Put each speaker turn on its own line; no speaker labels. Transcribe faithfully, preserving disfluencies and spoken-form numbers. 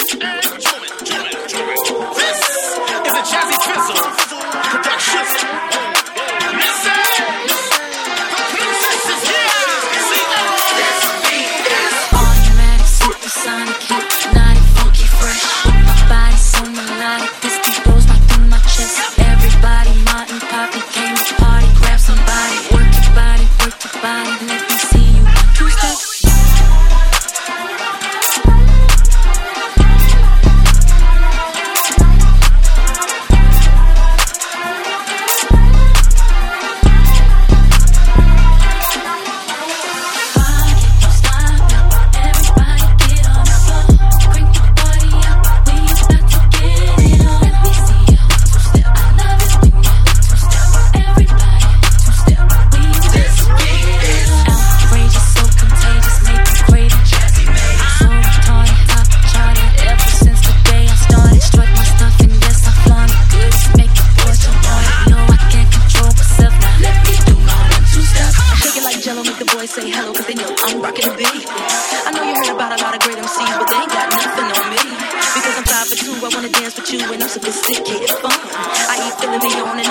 Say hello, cause they know I'm rockin' the beat. I know you heard about a lot of great M Cs, but they ain't got nothing on me. Because I'm five for two, I wanna dance with you, and I'm sophisticated fun. I eat filet mignon and